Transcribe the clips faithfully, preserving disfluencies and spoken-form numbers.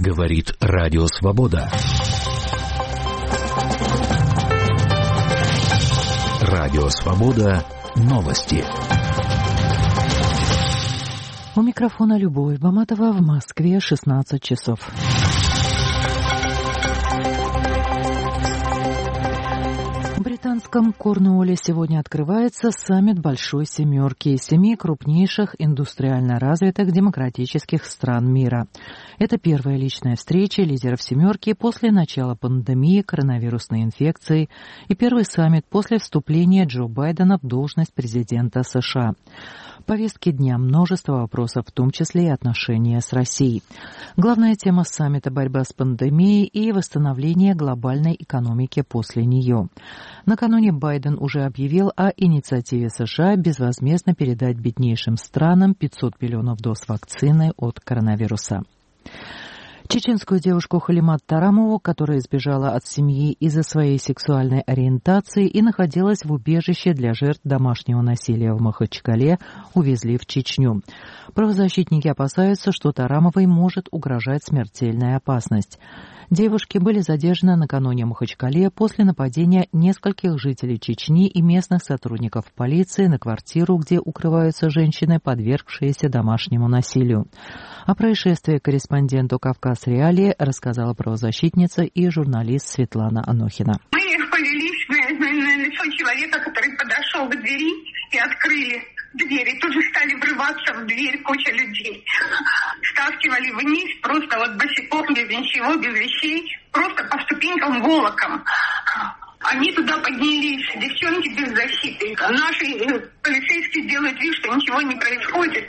Говорит Радио Свобода. Радио Свобода. Новости. У микрофона Любовь Баматова, в Москве шестнадцать часов. В британском Корнуолле сегодня открывается саммит Большой Семерки, семи крупнейших индустриально развитых демократических стран мира. Это первая личная встреча лидеров Семерки после начала пандемии коронавирусной инфекции и первый саммит после вступления Джо Байдена в должность президента США. В повестке дня множество вопросов, в том числе и отношения с Россией. Главная тема саммита – борьба с пандемией и восстановление глобальной экономики после нее. Накануне Байден уже объявил о инициативе США безвозмездно передать беднейшим странам пятьсот миллионов доз вакцины от коронавируса. Чеченскую девушку Халимат Тарамову, которая сбежала от семьи из-за своей сексуальной ориентации и находилась в убежище для жертв домашнего насилия в Махачкале, увезли в Чечню. Правозащитники опасаются, что Тарамовой может угрожать смертельная опасность. Девушки были задержаны накануне в Махачкале после нападения нескольких жителей Чечни и местных сотрудников полиции на квартиру, где укрываются женщины, подвергшиеся домашнему насилию. О происшествии корреспонденту «Кавказ Реалии» рассказала правозащитница и журналист Светлана Анохина. Мы повелись на, на, на лицо человека, который подошел к двери и открыли двери. Тут же стали врываться в дверь куча людей. Стаскивали вниз, просто вот босиком, без ничего, без вещей, просто по ступенькам волоком. Они туда поднялись, девчонки без защиты. Наши полицейские делают вид, что ничего не происходит.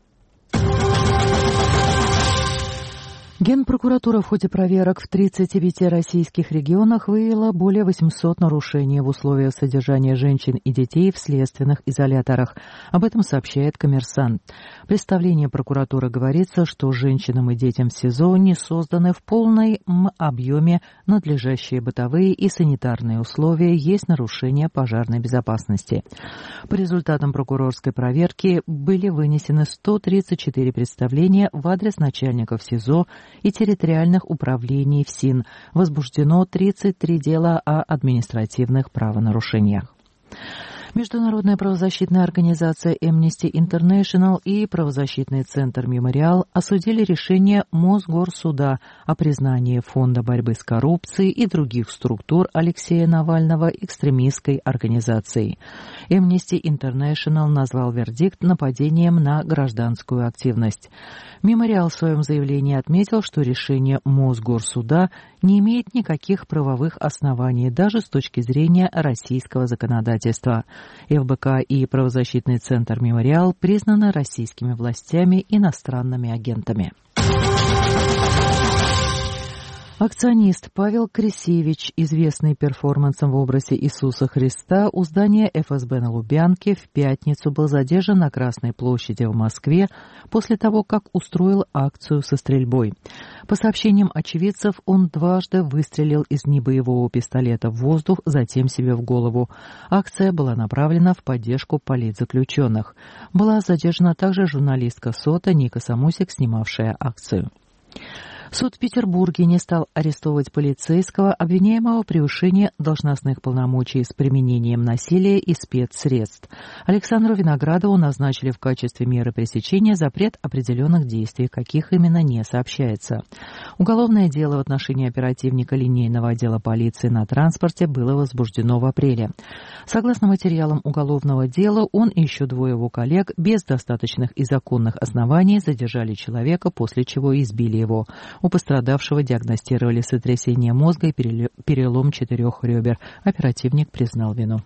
Генпрокуратура в ходе проверок в тридцати пяти российских регионах выявила более восьмисот нарушений в условиях содержания женщин и детей в следственных изоляторах. Об этом сообщает «Коммерсант». В представлении прокуратуры говорится, что женщинам и детям в СИЗО не созданы в полном объеме надлежащие бытовые и санитарные условия, есть нарушение пожарной безопасности. По результатам прокурорской проверки были вынесены сто тридцать четыре представления в адрес начальников СИЗО и территориальных управлений ФСИН. Возбуждено тридцать три дела о административных правонарушениях. Международная правозащитная организация Amnesty International и правозащитный центр «Мемориал» осудили решение Мосгорсуда о признании Фонда борьбы с коррупцией и других структур Алексея Навального экстремистской организацией. Amnesty International назвал вердикт нападением на гражданскую активность. «Мемориал» в своем заявлении отметил, что решение Мосгорсуда не имеет никаких правовых оснований даже с точки зрения российского законодательства. ФБК и правозащитный центр «Мемориал» признаны российскими властями иностранными агентами. Акционист Павел Крисевич, известный перформансом в образе Иисуса Христа, у здания эф эс бэ на Лубянке в пятницу был задержан на Красной площади в Москве после того, как устроил акцию со стрельбой. По сообщениям очевидцев, он дважды выстрелил из небоевого пистолета в воздух, затем себе в голову. Акция была направлена в поддержку политзаключенных. Была задержана также журналистка СОТА Ника Самусик, снимавшая акцию. Суд в Петербурге не стал арестовывать полицейского, обвиняемого в превышении должностных полномочий с применением насилия и спецсредств. Александру Виноградову назначили в качестве меры пресечения запрет определенных действий, каких именно не сообщается. Уголовное дело в отношении оперативника линейного отдела полиции на транспорте было возбуждено в апреле. Согласно материалам уголовного дела, он и еще двое его коллег без достаточных и законных оснований задержали человека, после чего избили его. У пострадавшего диагностировали сотрясение мозга и перелом четырех ребер. Оперативник признал вину.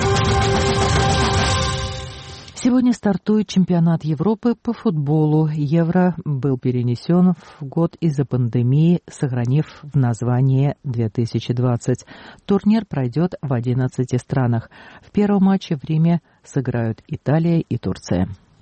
Сегодня стартует чемпионат Европы по футболу. Евро был перенесен в год из-за пандемии, сохранив в названии две тысячи двадцать. Турнир пройдет в одиннадцати странах. В первом матче в Риме сыграют Италия и Турция.